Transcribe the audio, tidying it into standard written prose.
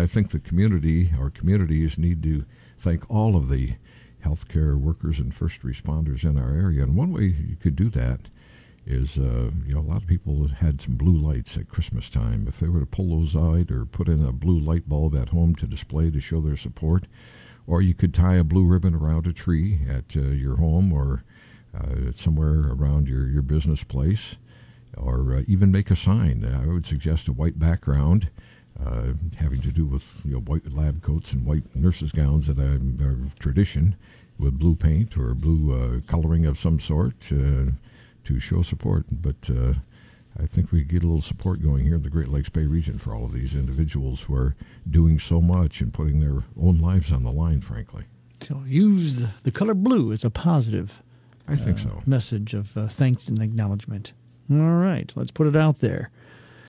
I think the community, our communities, need to thank all of the healthcare workers and first responders in our area. And one way you could do that is, a lot of people had some blue lights at Christmas time. If they were to pull those out or put in a blue light bulb at home to display to show their support, or you could tie a blue ribbon around a tree at your home or somewhere around your business place, or even make a sign. I would suggest a white background having to do with white lab coats and white nurses' gowns that are tradition, with blue paint or blue coloring of some sort to show support. But I think we get a little support going here in the Great Lakes Bay region for all of these individuals who are doing so much and putting their own lives on the line, frankly. So use the color blue as a positive I think so. Message of thanks and acknowledgement. All right, let's put it out there.